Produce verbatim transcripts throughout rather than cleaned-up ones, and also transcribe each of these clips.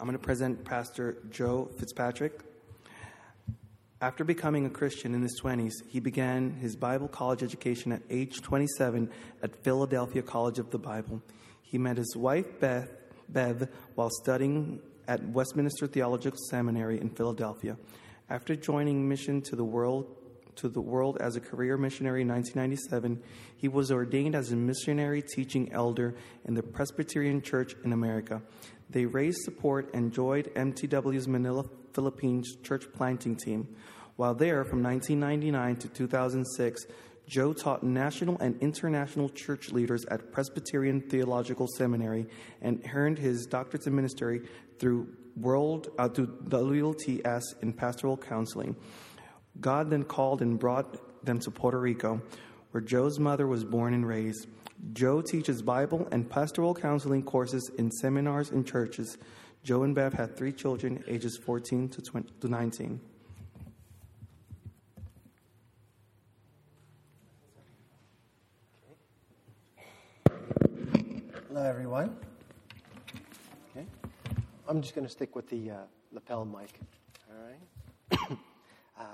I'm going to present Pastor Joe Fitzpatrick. After becoming a Christian in his twenties, he began his Bible college education at age twenty-seven at Philadelphia College of the Bible. He met his wife, Beth, Bev, while studying at Westminster Theological Seminary in Philadelphia. After joining Mission to the World to the world as a career missionary in nineteen ninety-seven, he was ordained as a missionary teaching elder in the Presbyterian Church in America. They raised support and joined M T W's Manila, Philippines church planting team. While there, from nineteen ninety-nine to two thousand six, Joe taught national and international church leaders at Presbyterian Theological Seminary and earned his doctorate in ministry through World uh, through W L T S in pastoral counseling. God then called and brought them to Puerto Rico, where Joe's mother was born and raised. Joe teaches Bible and pastoral counseling courses in seminars and churches. Joe and Bev had three children, ages fourteen to nineteen. Hello, everyone. Okay, I'm just going to stick with the uh, lapel mic. All right. um,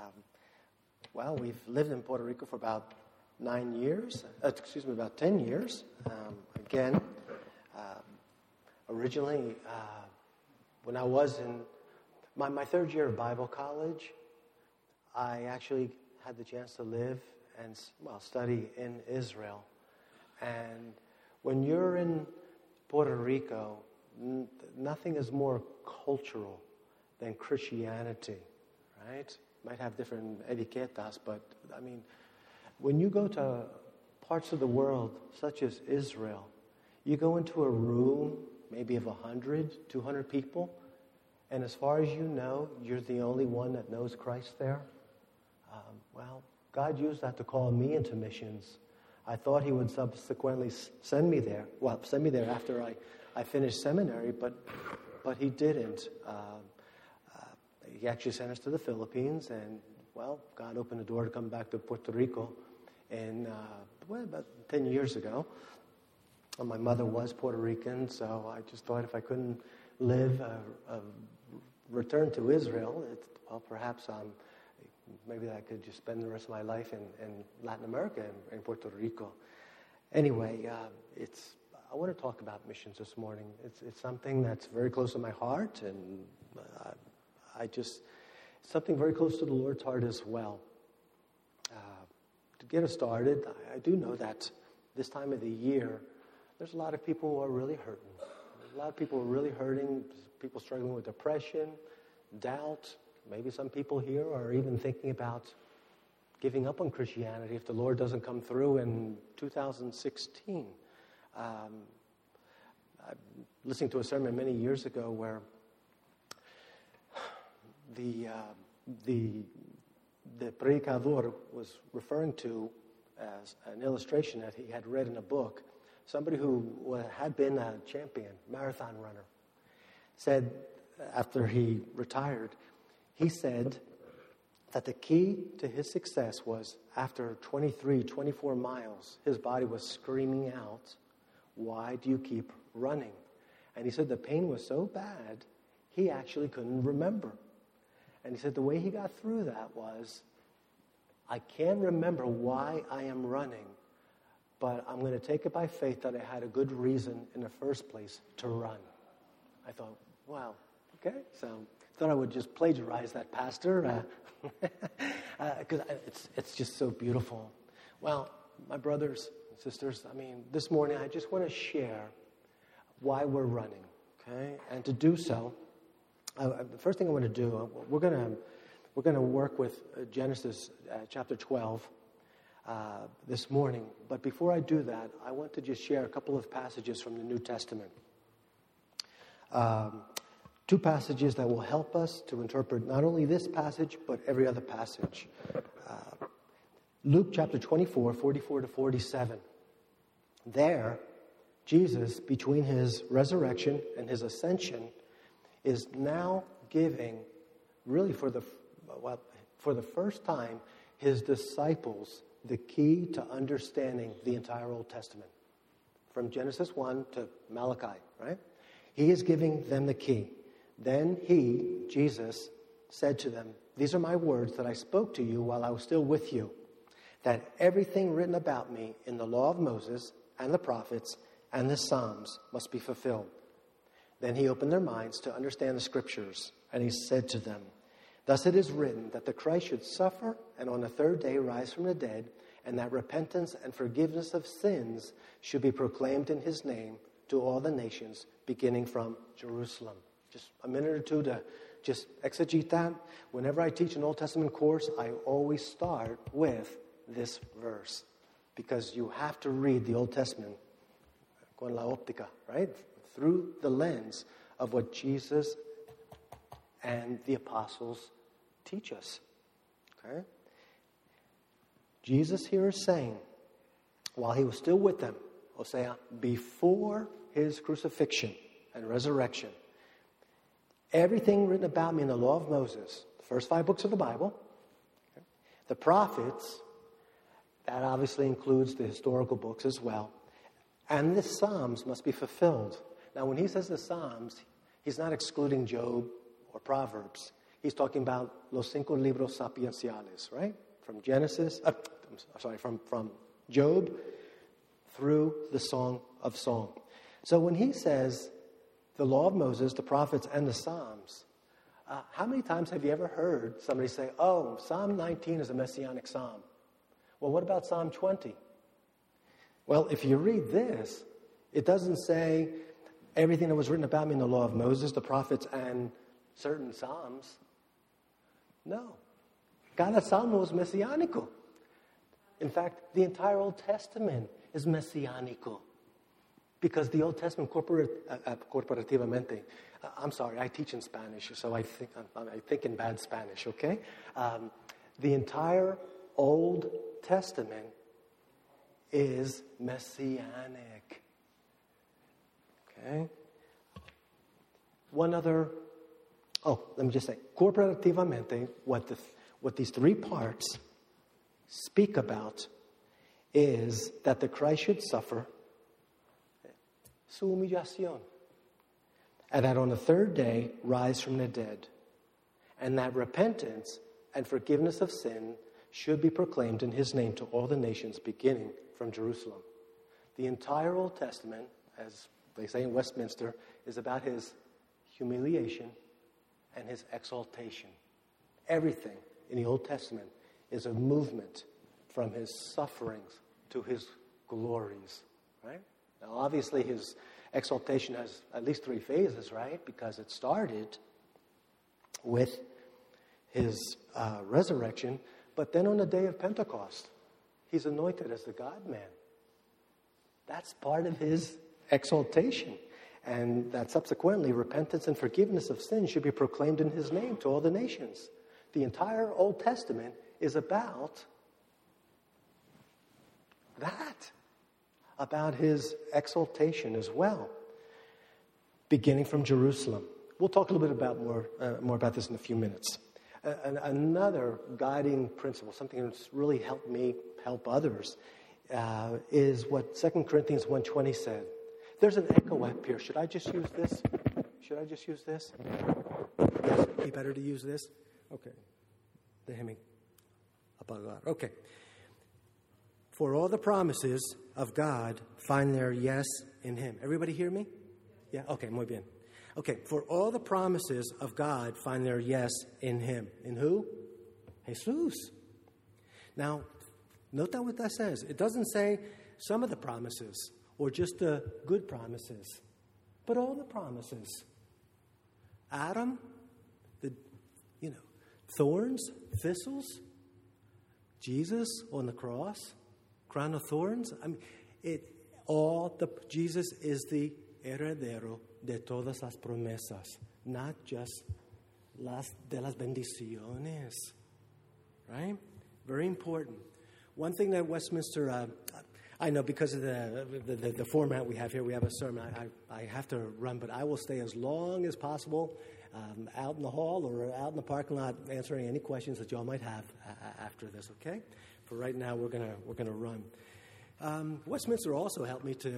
well, we've lived in Puerto Rico for about nine years. Uh, excuse me, about ten years. Um, again, uh, originally, uh, when I was in my, my third year of Bible college, I actually had the chance to live and well study in Israel, and when you're in Puerto Rico, n- nothing is more cultural than Christianity, right? Might have different etiquetas, but I mean, when you go to parts of the world, such as Israel, you go into a room, maybe of one hundred, two hundred people, and as far as you know, you're the only one that knows Christ there. Um, well, God used that to call me into missions. I thought he would subsequently send me there. Well, send me there after I, I finished seminary, but but he didn't. Uh, uh, he actually sent us to the Philippines, and, well, God opened the door to come back to Puerto Rico in, uh, well, about ten years ago. And my mother was Puerto Rican, so I just thought if I couldn't live, uh, uh, return to Israel, it, well, perhaps um, maybe I could just spend the rest of my life in, in Latin America, in, in Puerto Rico. Anyway, uh, it's I want to talk about missions this morning. It's it's something that's very close to my heart, and uh, I just it's something very close to the Lord's heart as well. Uh, to get us started, I, I do know that this time of the year, there's a lot of people who are really hurting. There's a lot of people who are really hurting, people struggling with depression, doubt. Maybe some people here are even thinking about giving up on Christianity if the Lord doesn't come through in two thousand sixteen. Um, I listened to a sermon many years ago where the uh, the the predicador was referring to as an illustration that he had read in a book. Somebody who had been a champion marathon runner said after he retired, he said that the key to his success was after twenty-three, twenty-four miles, his body was screaming out, "Why do you keep running?" And he said the pain was so bad, he actually couldn't remember. And he said the way he got through that was, I can't remember why I am running, but I'm going to take it by faith that I had a good reason in the first place to run. I thought, wow, okay, so thought I would just plagiarize that, Pastor, because uh, uh, it's it's just so beautiful. Well, my brothers and sisters, I mean, this morning I just want to share why we're running, okay? And to do so, uh, the first thing I want to do, uh, we're gonna we're gonna work with uh, Genesis uh, chapter twelve uh, this morning. But before I do that, I want to just share a couple of passages from the New Testament. Um, Two passages that will help us to interpret not only this passage, but every other passage. Uh, Luke chapter twenty-four, forty-four to forty-seven. There, Jesus, between his resurrection and his ascension, is now giving, really for the well, for the first time, his disciples the key to understanding the entire Old Testament. From Genesis one to Malachi, right? He is giving them the key. Then he, Jesus, said to them, "These are my words that I spoke to you while I was still with you, that everything written about me in the law of Moses and the prophets and the Psalms must be fulfilled." Then he opened their minds to understand the Scriptures, and he said to them, "Thus it is written that the Christ should suffer and on the third day rise from the dead, and that repentance and forgiveness of sins should be proclaimed in his name to all the nations, beginning from Jerusalem." Just a minute or two to just exegete that. Whenever I teach an Old Testament course, I always start with this verse, because you have to read the Old Testament con la óptica, right? Through the lens of what Jesus and the apostles teach us. Okay? Jesus here is saying, while he was still with them, o sea, before his crucifixion and resurrection, everything written about me in the law of Moses, the first five books of the Bible, okay, the prophets, that obviously includes the historical books as well, and the Psalms must be fulfilled. Now, when he says the Psalms, he's not excluding Job or Proverbs. He's talking about los cinco libros sapienciales, right? From Genesis, uh, I'm sorry, from, from Job through the Song of Song. So when he says the law of Moses, the prophets, and the Psalms, uh, how many times have you ever heard somebody say, "Oh, Psalm nineteen is a messianic psalm"? Well, what about Psalm twenty? Well, if you read this, it doesn't say everything that was written about me in the law of Moses, the prophets, and certain psalms. No. Cada salmo is messianico. In fact, the entire Old Testament is messianico. Because the Old Testament, corporat, uh, uh, corporativamente, uh, I'm sorry, I teach in Spanish, so I think, I, I think in bad Spanish, okay? Um, the entire Old Testament is messianic. Okay? One other, oh, let me just say, corporativamente, what, the, what these three parts speak about is that the Christ should suffer su humillación, and that on the third day rise from the dead, and that repentance and forgiveness of sin should be proclaimed in his name to all the nations, beginning from Jerusalem. The entire Old Testament, as they say in Westminster, is about his humiliation and his exaltation. Everything in the Old Testament is a movement from his sufferings to his glories, right? Now, obviously, his exaltation has at least three phases, right? Because it started with his uh, resurrection, but then on the day of Pentecost, he's anointed as the God-man. That's part of his exaltation. And that subsequently, repentance and forgiveness of sin should be proclaimed in his name to all the nations. The entire Old Testament is about that. About his exaltation as well, beginning from Jerusalem. We'll talk a little bit about more, uh, more about this in a few minutes. Uh, and another guiding principle, something that's really helped me help others, uh, is what Second Corinthians one twenty said. There's an echo up here. Should I just use this? Should I just use this? Yes, be better to use this? Okay. Déjeme apagar. Okay. For all the promises of God find their yes in him. Everybody hear me? Yeah? Okay, muy bien. Okay, for all the promises of God find their yes in him. In who? Jesus. Now, note that what that says. It doesn't say some of the promises or just the good promises, but all the promises. Adam, the, you know, thorns, thistles, Jesus on the cross, crown of thorns. I mean, it all the Jesus is the heredero de todas las promesas, not just las de las bendiciones. Right? Very important. One thing that Westminster, uh, I know because of the the, the the format we have here, we have a sermon. I, I I have to run, but I will stay as long as possible um, out in the hall or out in the parking lot, answering any questions that y'all might have uh, after this. Okay. For right now, we're gonna we're gonna run. Um, Westminster also helped me to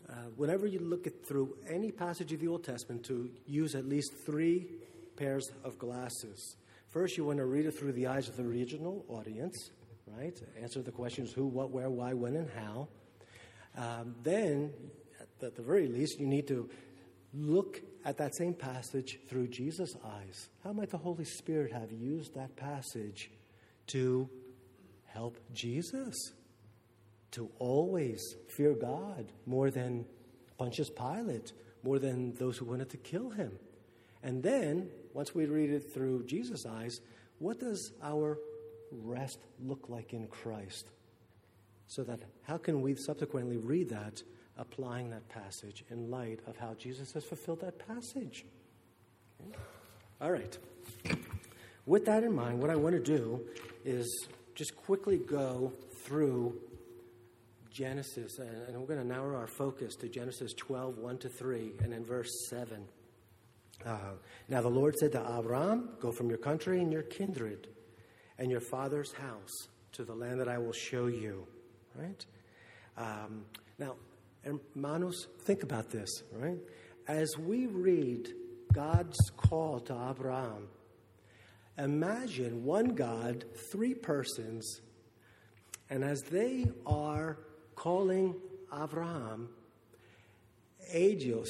uh, whenever you look at through any passage of the Old Testament, to use at least three pairs of glasses. First, you want to read it through the eyes of the original audience, right? Answer the questions who, what, where, why, when, and how. Um, then, at the very least, you need to look at that same passage through Jesus' eyes. How might the Holy Spirit have used that passage to help Jesus to always fear God more than Pontius Pilate, more than those who wanted to kill him? And then, once we read it through Jesus' eyes, what does our rest look like in Christ? So that how can we subsequently read that, applying that passage in light of how Jesus has fulfilled that passage? Okay. All right. With that in mind, what I want to do is just quickly go through Genesis, and we're going to narrow our focus to Genesis twelve, one to three, and then verse seven. Uh, now the Lord said to Abraham, "Go from your country and your kindred and your father's house to the land that I will show you." Right? Um, now, hermanos, think about this, right? As we read God's call to Abraham, imagine one God, three persons, and as they are calling Abraham, ellos,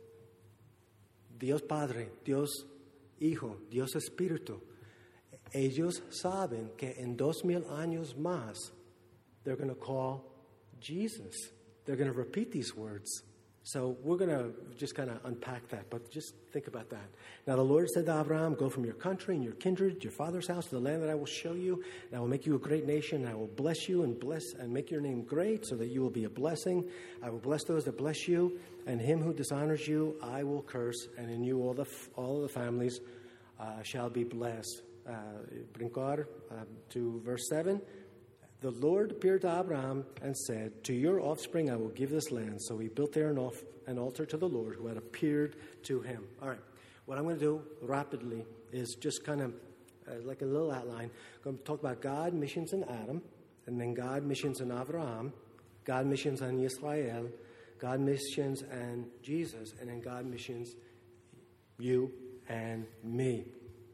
Dios Padre, Dios Hijo, Dios Espíritu, ellos saben que en dos mil años más they're going to call Jesus. They're going to repeat these words. So we're going to just kind of unpack that, but just think about that. Now the Lord said to Abraham, "Go from your country and your kindred, your father's house, to the land that I will show you. And I will make you a great nation. And I will bless you and bless and make your name great, so that you will be a blessing. I will bless those that bless you, and him who dishonors you I will curse. And in you all the all of the families uh, shall be blessed." Uh, brincar uh, to verse seven. The Lord appeared to Abraham and said, "To your offspring I will give this land." So he built there an, off, an altar to the Lord who had appeared to him. All right, what I'm going to do rapidly is just kind of uh, like a little outline. I'm going to talk about God missions in Adam, and then God missions in Abraham, God missions in Israel, God missions and Jesus, and then God missions you and me.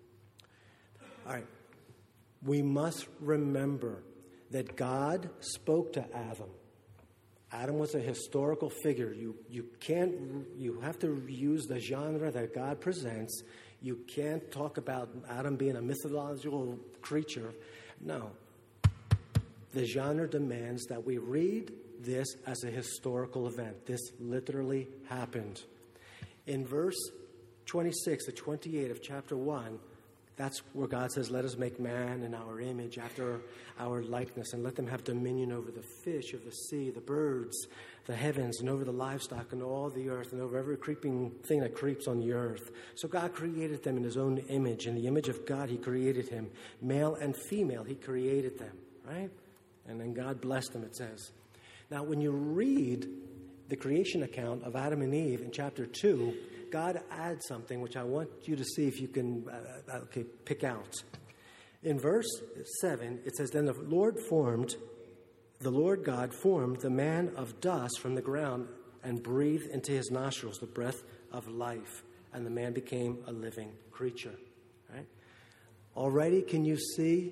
All right, we must remember that God spoke to Adam. Adam was a historical figure. You you can't you have to use the genre that God presents. You can't talk about Adam being a mythological creature. No. The genre demands that we read this as a historical event. This literally happened. In verse twenty-six to twenty-eight of chapter one, that's where God says, "Let us make man in our image, after our likeness, and let them have dominion over the fish of the sea, the birds, the heavens, and over the livestock, and all the earth, and over every creeping thing that creeps on the earth." So God created them in his own image. In the image of God, he created him. Male and female, he created them, right? And then God blessed them, it says. Now, when you read the creation account of Adam and Eve in chapter two, God adds something which I want you to see if you can uh, okay, pick out. In verse seven, it says, "Then the Lord formed, the Lord God formed the man of dust from the ground and breathed into his nostrils the breath of life, and the man became a living creature." Right? Already, can you see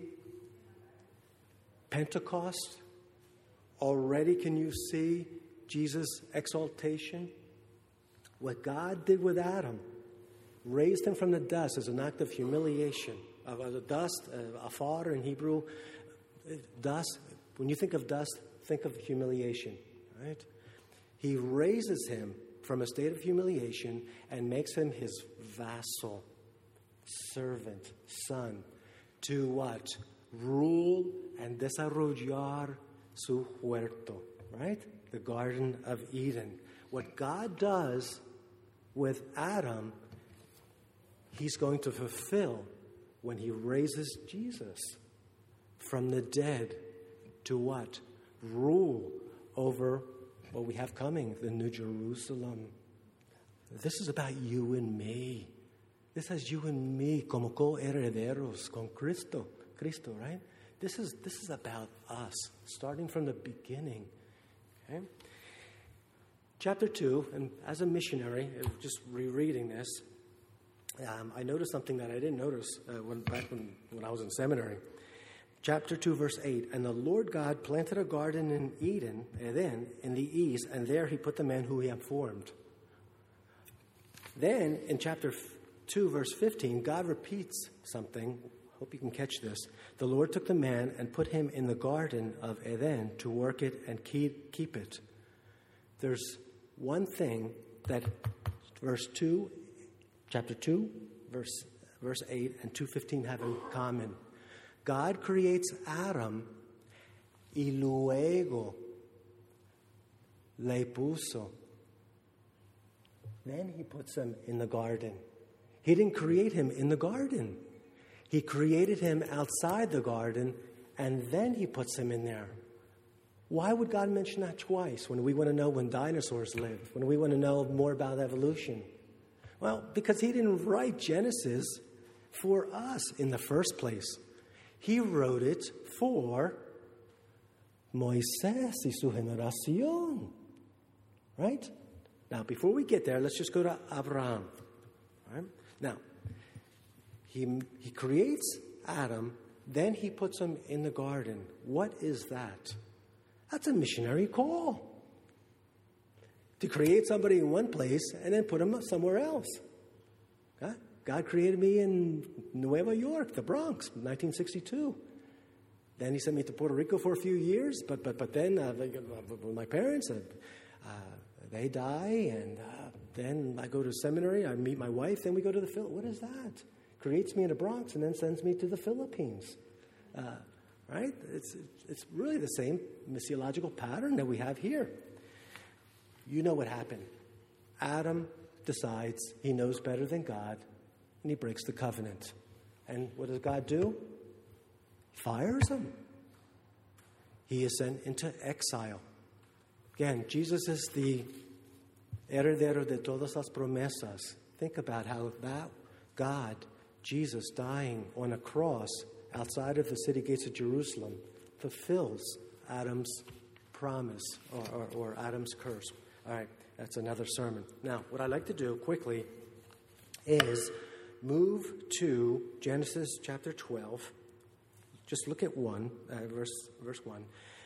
Pentecost? Already, can you see Jesus' exaltation? What God did with Adam, raised him from the dust as an act of humiliation. Of uh, the dust, uh, afar in Hebrew, dust. When you think of dust, think of humiliation, right? He raises him from a state of humiliation and makes him his vassal, servant, son, to what? Rule and desarrollar su huerto, right? The Garden of Eden. What God does with Adam, he's going to fulfill when he raises Jesus from the dead to what? Rule over what we have coming, the New Jerusalem. This is about you and me. This has you and me como co-herederos con Cristo. Cristo, right? This is this is about us, starting from the beginning. Okay? Chapter two, and as a missionary, just rereading this, um, I noticed something that I didn't notice uh, when, back when, when I was in seminary. Chapter two, verse eight, and the Lord God planted a garden in Eden, Eden, in the east, and there he put the man who he had formed. Then, in chapter two, verse fifteen, God repeats something. Hope you can catch this. The Lord took the man and put him in the garden of Eden to work it and keep, keep it. There's one thing that verse two, chapter two, verse, verse eight, and two fifteen have in common. God creates Adam y luego le puso. Then he puts him in the garden. He didn't create him in the garden. He created him outside the garden, and then he puts him in there. Why would God mention that twice when we want to know when dinosaurs lived, when we want to know more about evolution? Well, because he didn't write Genesis for us in the first place. He wrote it for Moisés y su generación. Right? Now, before we get there, let's just go to Abraham. All right? Now, he, he creates Adam, then he puts him in the garden. What is that? That's a missionary call. To create somebody in one place and then put him somewhere else. God, God created me in Nueva York, the Bronx, nineteen sixty-two. Then he sent me to Puerto Rico for a few years, but but but then uh, with my parents, uh, uh, they die, and uh, then I go to seminary, I meet my wife, then we go to the Philippines. What is that? Creates me in the Bronx and then sends me to the Philippines. Uh, right? It's it's really the same missiological pattern that we have here. You know what happened. Adam decides he knows better than God, and he breaks the covenant. And what does God do? He fires him. He is sent into exile. Again, Jesus is the heredero de todas las promesas. Think about how that God, Jesus dying on a cross outside of the city gates of Jerusalem, fulfills Adam's promise or, or, or Adam's curse. All right, that's another sermon. Now, what I'd like to do quickly is move to Genesis chapter twelve. Just look at one, uh, verse, verse one.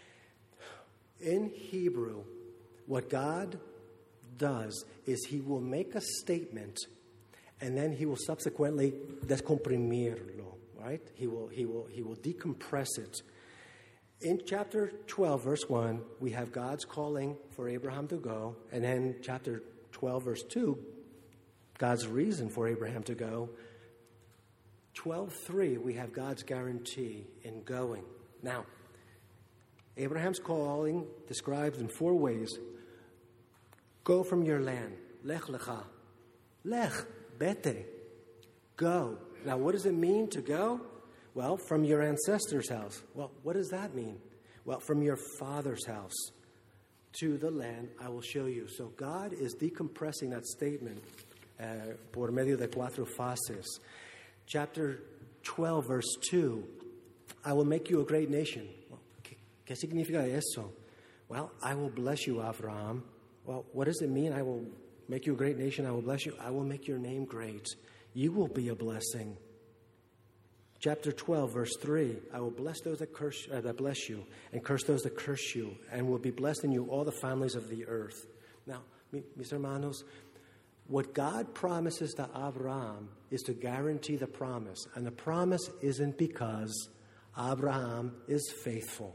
In Hebrew, what God does is he will make a statement and then he will subsequently descomprimirlo, right? He will, he will, he will decompress it. In chapter twelve, verse one, we have God's calling for Abraham to go. And then chapter twelve, verse two, God's reason for Abraham to go. twelve three, we have God's guarantee in going. Now, Abraham's calling described in four ways. Go from your land. Lech lecha. Lech, bete. Go. Now, what does it mean to go? Well, from your ancestor's house. Well, what does that mean? Well, from your father's house to the land I will show you. So God is decompressing that statement uh, por medio de cuatro fases. Chapter twelve, verse two. I will make you a great nation. Well, ¿qué significa eso? Well, I will bless you, Abraham. Well, what does it mean? I will make you a great nation. I will bless you. I will make your name great. You will be a blessing. Chapter twelve, verse three, I will bless those that curse uh, that bless you, and curse those that curse you, and will be blessed in you all the families of the earth. Now, mis hermanos, what God promises to Abraham is to guarantee the promise. And the promise isn't because Abraham is faithful.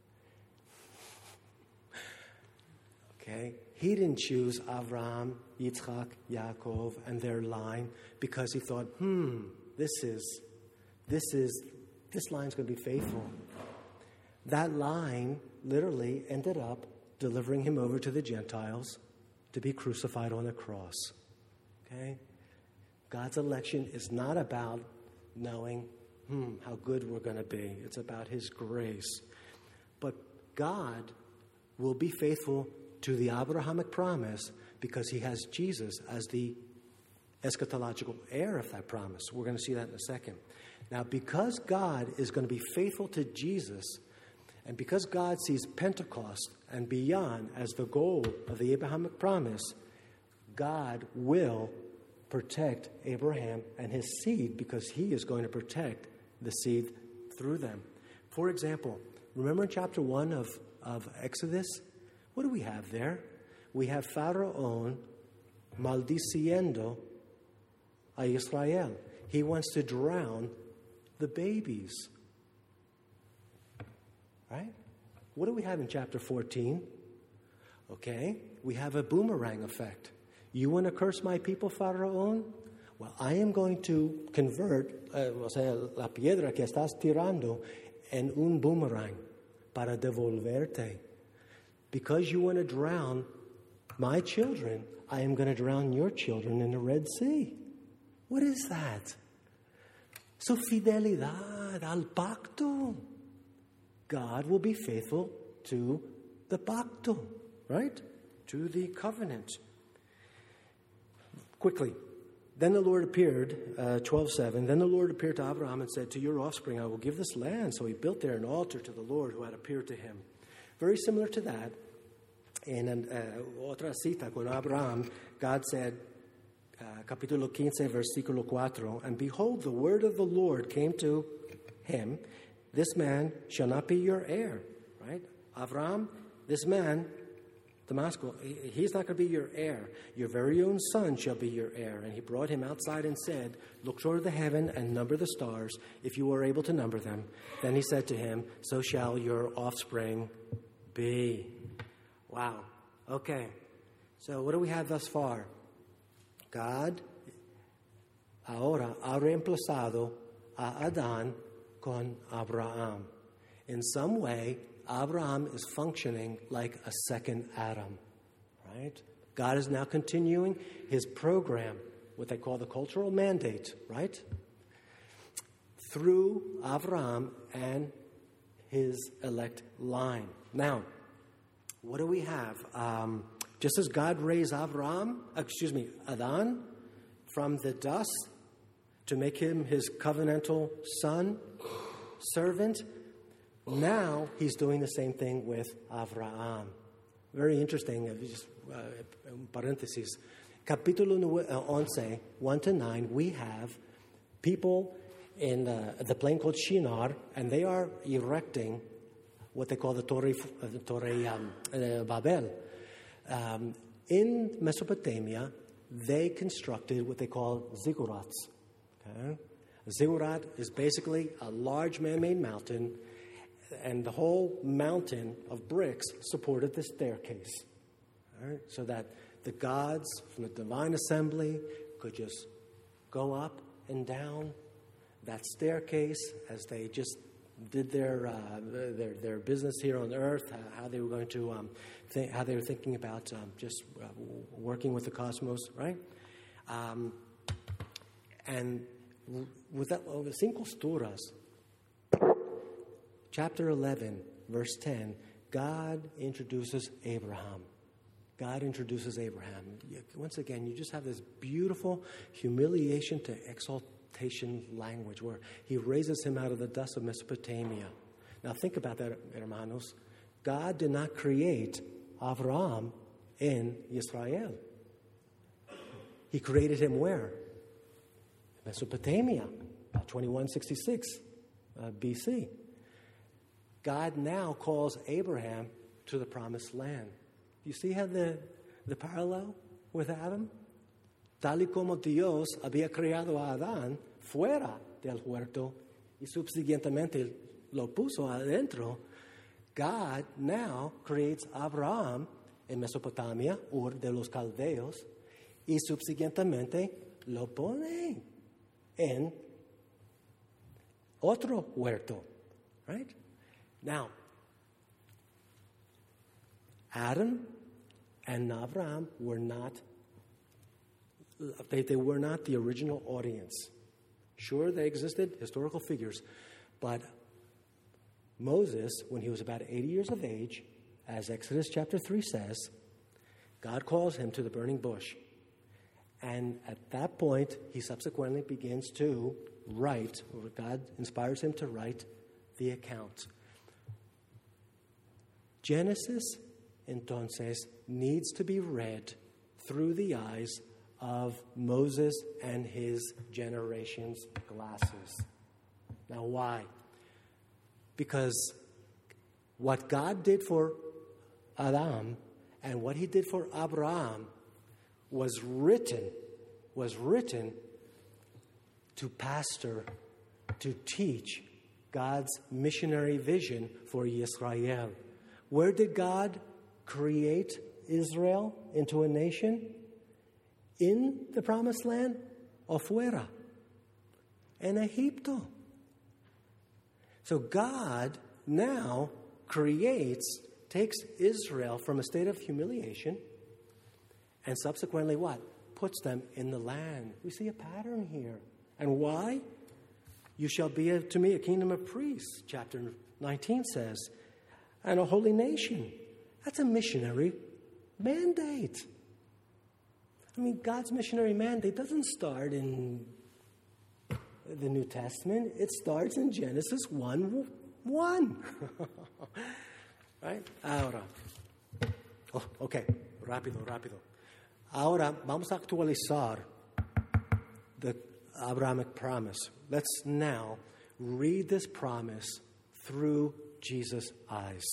Okay? He didn't choose Abraham, Yitzchak, Yaakov, and their line because he thought, hmm, this is... This is, this line's going to be faithful. That line literally ended up delivering him over to the Gentiles to be crucified on a cross. Okay? God's election is not about knowing, hmm, how good we're going to be. It's about his grace. But God will be faithful to the Abrahamic promise because he has Jesus as the eschatological heir of that promise. We're going to see that in a second. Now, because God is going to be faithful to Jesus, And because God sees Pentecost and beyond as the goal of the Abrahamic promise, God will protect Abraham and his seed because he is going to protect the seed through them. For example, remember in chapter one of, of Exodus? What do we have there? We have Pharaoh maldiciendo a Israel. He wants to drown the babies. Right? What do we have in chapter fourteen? Okay, we have a boomerang effect. You want to curse my people, Faraón? Well, I am going to convert, uh, o sea, la piedra que estás tirando en un boomerang para devolverte. Because you want to drown my children, I am going to drown your children in the Red Sea. What is that? Su fidelidad al pacto. God will be faithful to the pacto, right? To the covenant. Quickly. Then the Lord appeared, uh, twelve seven, then the Lord appeared to Abraham and said, to your offspring I will give this land. So he built there an altar to the Lord who had appeared to him. Very similar to that, in an, uh, otra cita con Abraham, God said, uh, capítulo quince, versículo cuatro, and behold, the word of the Lord came to him, this man shall not be your heir, right? Abraham, this man, Damascus, he's not going to be your heir. Your very own son shall be your heir. And he brought him outside and said, look toward the heaven and number the stars, if you are able to number them. Then he said to him, so shall your offspring be. Wow. Okay. So what do we have thus far? God ahora ha reemplazado a Adán con Abraham. In some way, Abraham is functioning like a second Adam, right? God is now continuing his program, what they call the cultural mandate, right? Through Abraham and his elect line. Now, what do we have? Um, just as God raised Abraham, excuse me, Adán from the dust to make him his covenantal son, servant, now he's doing the same thing with Abraham. Very interesting. Just uh, parentheses. Capítulo once, one to nine, we have people in uh, the plain called Shinar, and they are erecting what they call the Torre, uh, the Torre um, uh, Babel. Um, in Mesopotamia, they constructed what they call ziggurats. Okay? A ziggurat is basically a large man-made mountain, and the whole mountain of bricks supported the staircase, right? So that the gods from the divine assembly could just go up and down that staircase as they just did their uh, their their business here on earth, how they were going to um, think, how they were thinking about um, just uh, working with the cosmos, right? Um, and with that, with sin costuras. Chapter eleven, verse ten, God introduces Abraham. God introduces Abraham. Once again, you just have this beautiful humiliation to exaltation language where he raises him out of the dust of Mesopotamia. Now think about that, hermanos. God did not create Abraham in Israel. He created him where? Mesopotamia, twenty-one sixty-six uh, B C. God now calls Abraham to the promised land. You see how the, the parallel with Adam? Tal y como Dios había creado a Adán fuera del huerto y subsiguientemente lo puso adentro, God now creates Abraham en Mesopotamia, Ur de los Caldeos, y subsiguientemente lo pone en otro huerto, right? Now, Adam and Abraham were not, they, they were not the original audience. Sure, they existed, historical figures, but Moses, when he was about eighty years of age, as Exodus chapter three says, God calls him to the burning bush. And at that point, he subsequently begins to write, or God inspires him to write the account. Genesis, entonces, needs to be read through the eyes of Moses and his generation's glasses. Now, why? Because what God did for Adam and what he did for Abraham was written, was written to pastor, to teach God's missionary vision for Israel. Where did God create Israel into a nation? In the promised land? O fuera. En Egipto. So God now creates, takes Israel from a state of humiliation and subsequently what? Puts them in the land. We see a pattern here. And why? You shall be a, to me a kingdom of priests, chapter nineteen says, and a holy nation. That's a missionary mandate. I mean, God's missionary mandate doesn't start in the New Testament. It starts in Genesis one one. Right? Ahora. Oh, okay. Rápido, rápido. Ahora vamos a actualizar the Abrahamic promise. Let's now read this promise through Jesus' eyes.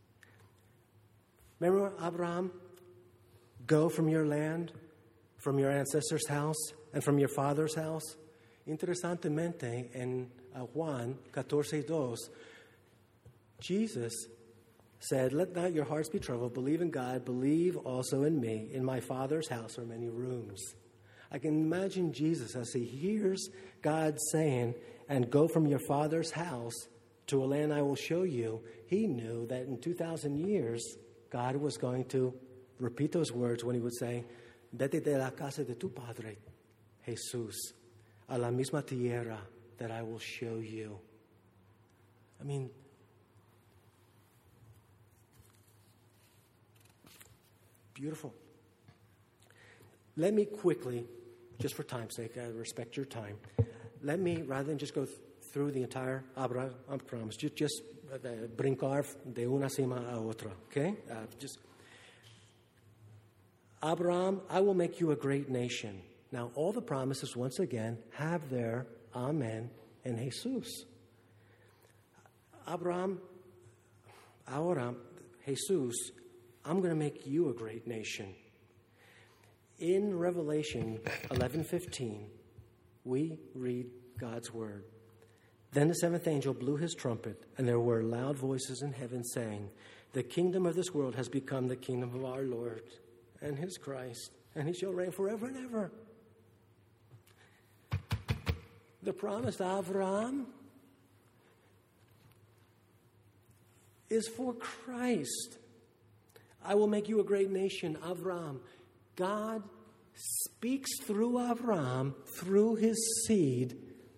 Remember Abraham? Go from your land, from your ancestors' house, and from your father's house. Interesantemente, en uh, Juan fourteen two, Jesus said, let not your hearts be troubled. Believe in God. Believe also in me. In my Father's house are many rooms. I can imagine Jesus as he hears God saying, and go from your Father's house to a land I will show you. He knew that in two thousand years, God was going to repeat those words when he would say, vete de la casa de tu padre, Jesús, a la misma tierra that I will show you. I mean, beautiful. Let me quickly, just for time's sake, I respect your time. Let me, rather than just go th- through the entire Abraham promise, just, just uh, brincar de una cima a otra, okay? Uh, just, Abraham, I will make you a great nation. Now, all the promises, once again, have their Amen and Jesus. Abraham, ahora, Jesus, I'm going to make you a great nation. In Revelation eleven fifteen, we read God's word. Then the seventh angel blew his trumpet, and there were loud voices in heaven saying, the kingdom of this world has become the kingdom of our Lord and his Christ, and he shall reign forever and ever. The promise to Abraham is for Christ. I will make you a great nation, Abraham. God speaks through Abraham, through his seed,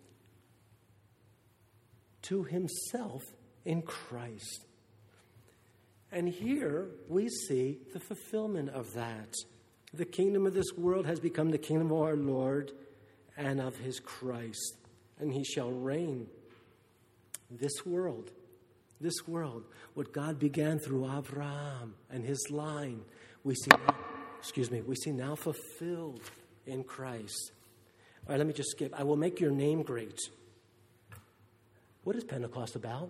to himself in Christ. And here we see the fulfillment of that. The kingdom of this world has become the kingdom of our Lord and of his Christ, and he shall reign. This world, this world, what God began through Abraham and his line, we see now, excuse me, we see now fulfilled in Christ. All right, let me just skip. I will make your name great. What is Pentecost about?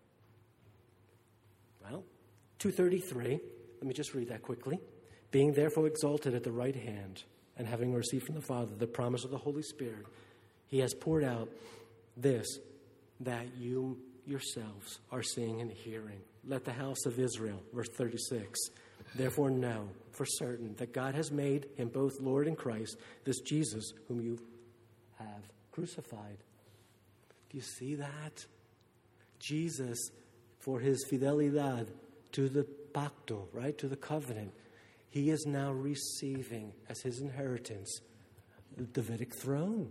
Well, two thirty-three. Let me just read that quickly. Being therefore exalted at the right hand, and having received from the Father the promise of the Holy Spirit, he has poured out this that you yourselves are seeing and hearing. Let the house of Israel, verse thirty-six, therefore know for certain that God has made him both Lord and Christ, this Jesus whom you have crucified. Do you see that? Jesus, for his fidelidad to the pacto, right, to the covenant, he is now receiving as his inheritance the Davidic throne.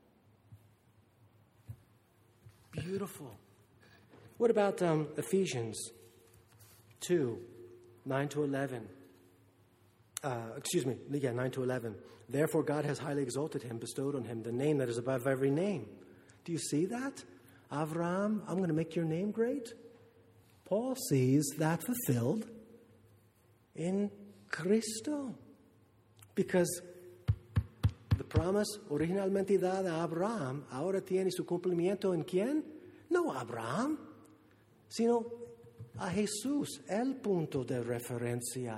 Beautiful. What about um, Ephesians two, nine to eleven? Uh, excuse me, yeah, nine to eleven. Therefore God has highly exalted him, bestowed on him the name that is above every name. Do you see that? Avraham, I'm going to make your name great. Paul sees that fulfilled in Cristo. Because the promise originalmente dada a Abraham ahora tiene su cumplimiento en quién? No a Abraham, sino a Jesús, el punto de referencia.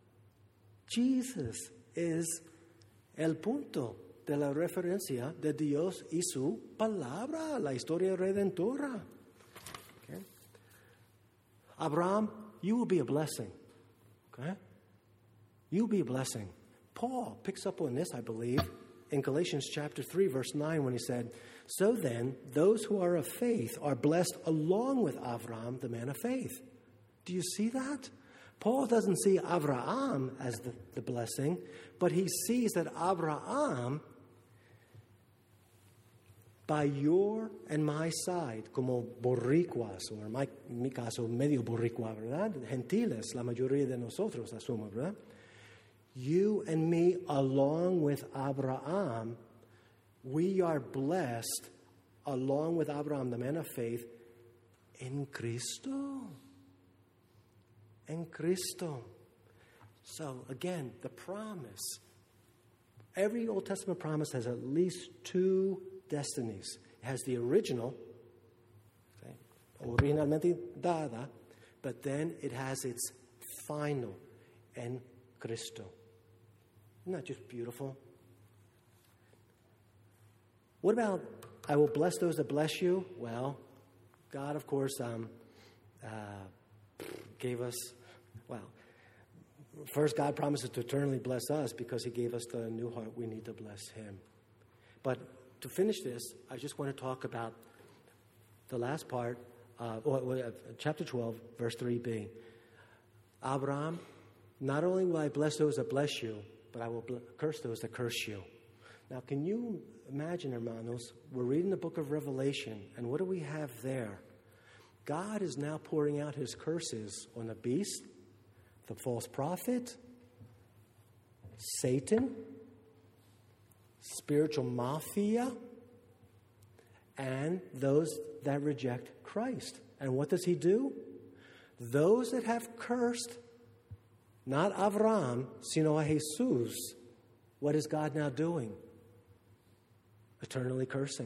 Jesus es el punto de la referencia de Dios y su palabra, la historia redentora. Okay. Abraham, you will be a blessing. Okay? You'll be a blessing. Paul picks up on this, I believe, in Galatians chapter three, verse nine, when he said, "So then, those who are of faith are blessed along with Abraham, the man of faith." Do you see that? Paul doesn't see Abraham as the, the blessing, but he sees that Abraham, by your and my side, como borricuas, o en mi, mi caso, medio boricua, ¿verdad? Gentiles, la mayoría de nosotros, asumo, ¿verdad? You and me, along with Abraham, we are blessed, along with Abraham, the man of faith, in Cristo. En Cristo. So, again, the promise. Every Old Testament promise has at least two destinies. It has the original, okay, originalmente dada, but then it has its final, en Cristo. Isn't that just beautiful? What about, I will bless those that bless you? Well, God, of course, um, uh, gave us, well, first God promises to eternally bless us because he gave us the new heart. We need to bless him. But to finish this, I just want to talk about the last part, uh, or, uh, chapter twelve, verse three b. Abraham, not only will I bless those that bless you, but I will bl- curse those that curse you. Now, can you imagine, hermanos, we're reading the book of Revelation, and what do we have there? God is now pouring out his curses on the beast, the false prophet, Satan, spiritual mafia, and those that reject Christ. And what does he do? Those that have cursed, not Abraham, sino a Jesus, what is God now doing? Eternally cursing.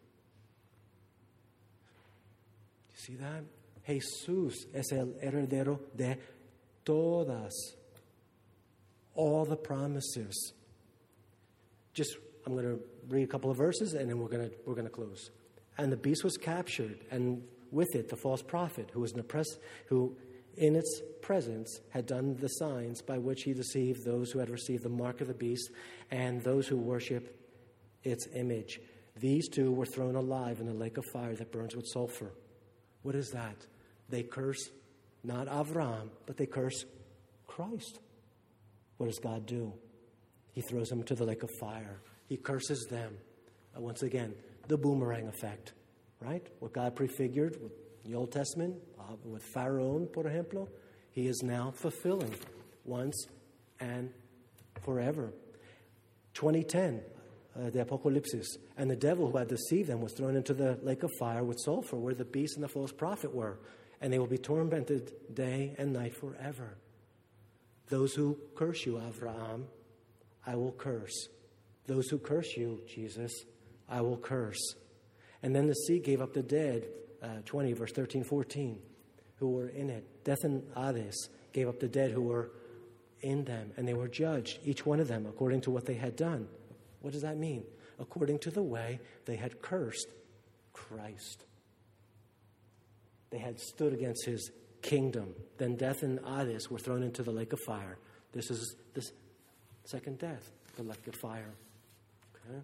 You see that? Jesus es el heredero de todas, all the promises. Just, I'm going to read a couple of verses and then we're going to we're going to close. And the beast was captured, and with it the false prophet, who was in the press, who in its presence had done the signs by which he deceived those who had received the mark of the beast and those who worship its image. These two were thrown alive in a lake of fire that burns with sulfur. What is that? They curse not Avraham, but they curse Christ. What does God do? He throws them into the lake of fire. He curses them. Uh, once again, the boomerang effect, right? What God prefigured with the Old Testament, uh, with Pharaoh, por ejemplo, he is now fulfilling once and forever. twenty ten, uh, the Apocalypse. And the devil who had deceived them was thrown into the lake of fire with sulfur, where the beast and the false prophet were. And they will be tormented day and night forever. Those who curse you, Avraham, I will curse. Those who curse you, Jesus, I will curse. And then the sea gave up the dead, uh, twenty, verse thirteen, fourteen, who were in it. Death and Hades gave up the dead who were in them, and they were judged, each one of them, according to what they had done. What does that mean? According to the way they had cursed Christ. They had stood against his kingdom. Then death and Hades were thrown into the lake of fire. This is the second death, the lake of fire. Okay.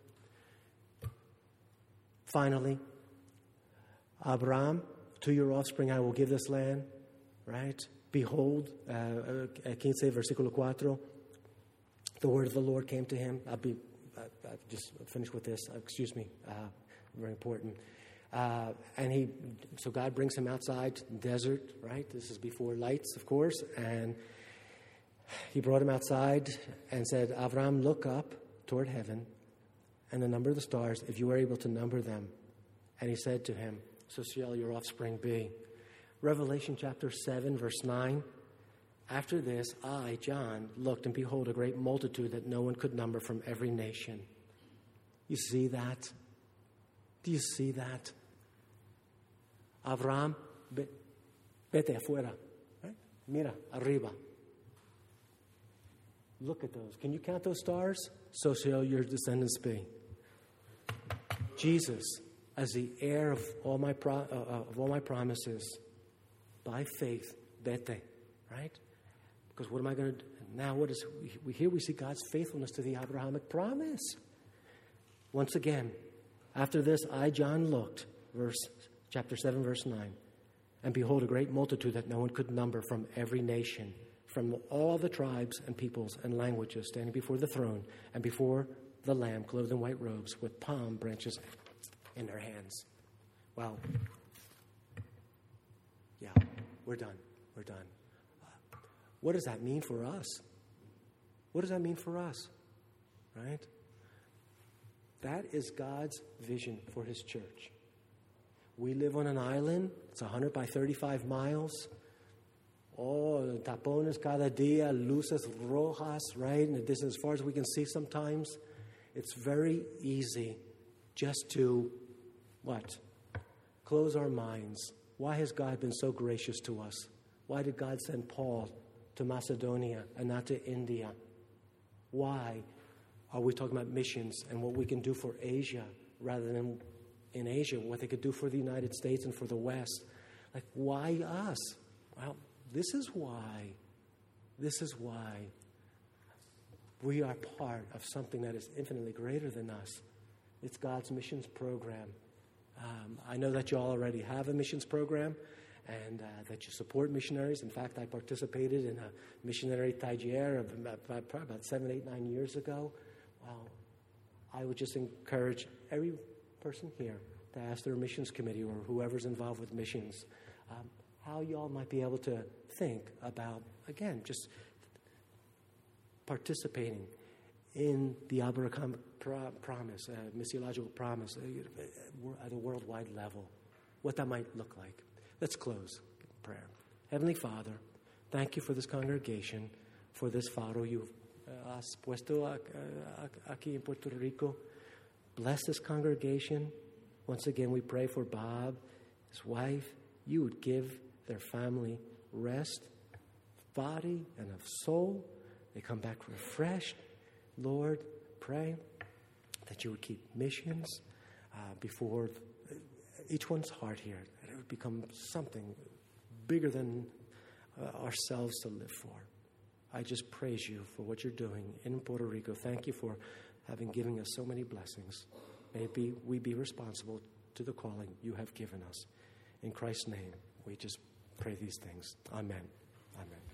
Finally, Abraham, to your offspring I will give this land, right? Behold, uh, quince, versículo cuatro, the word of the Lord came to him. I'll be, uh, I'll just finish with this. Uh, excuse me, uh, very important. Uh, and he, so God brings him outside to the desert, right? This is before lights, of course. And he brought him outside and said, Abraham, look up toward heaven and the number of the stars, if you are able to number them. And he said to him, so shall your offspring be. Revelation chapter seven, verse nine. After this, I, John, looked, and behold, a great multitude that no one could number from every nation. You see that? Do you see that? Abraham, vete afuera. Right? Mira, arriba. Look at those. Can you count those stars? So shall your descendants be. Jesus, as the heir of all my pro- uh, of all my promises, by faith, vete, right? Because what am I going to do? Now, what is we here we see God's faithfulness to the Abrahamic promise. Once again, after this, I, John, looked, verse chapter seven, verse nine, and behold, a great multitude that no one could number from every nation, from all the tribes and peoples and languages, standing before the throne and before the Lamb, clothed in white robes, with palm branches in their hands. Wow. Yeah, we're done. We're done. Uh, what does that mean for us? What does that mean for us? Right? That is God's vision for his church. We live on an island. It's one hundred by thirty-five miles. Oh, tapones cada día, luces rojas, right? In the distance, as far as we can see sometimes. It's very easy just to, what? Close our minds. Why has God been so gracious to us? Why did God send Paul to Macedonia and not to India? Why are we talking about missions and what we can do for Asia rather than in Asia, what they could do for the United States and for the West? Like, why us? Well, this is why. This is why. We are part of something that is infinitely greater than us. It's God's missions program. Um, I know that you all already have a missions program and uh, that you support missionaries. In fact, I participated in a missionary taller about, about, about seven, eight, nine years ago. Well, I would just encourage every person here to ask their missions committee or whoever's involved with missions um, how you all might be able to think about, again, just participating in the Abrahamic promise, uh, missiological promise uh, at a worldwide level, what that might look like. Let's close in prayer. Heavenly Father, thank you for this congregation, for this faro you've uh, has puesto aquí en Puerto Rico. Bless this congregation. Once again, we pray for Bob, his wife. You would give their family rest, body and of soul. They come back refreshed. Lord, pray that you would keep missions uh, before each one's heart here, that it would become something bigger than uh, ourselves to live for. I just praise you for what you're doing in Puerto Rico. Thank you for having given us so many blessings. May be, we be responsible to the calling you have given us. In Christ's name, we just pray these things. Amen. Amen.